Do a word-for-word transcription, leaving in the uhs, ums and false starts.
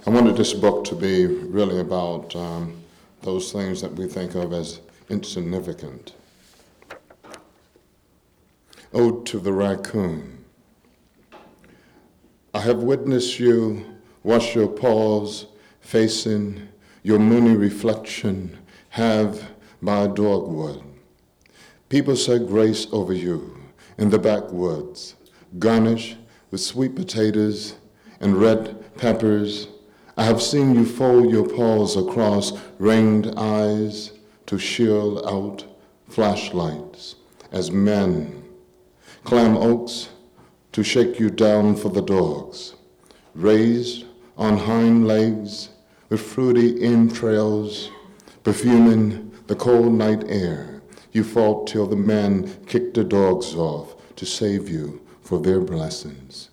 I wanted this book to be really about um, those things that we think of as insignificant. Ode to the Raccoon. I have witnessed you wash your paws, facing your moony reflection, have by a dogwood. People say grace over you in the backwoods, garnished with sweet potatoes and red peppers. I have seen you fold your paws across ringed eyes to shield out flashlights as men climb oaks to shake you down for the dogs. Raised on hind legs with fruity entrails, perfuming the cold night air, you fought till the men kicked the dogs off to save you for their blessings.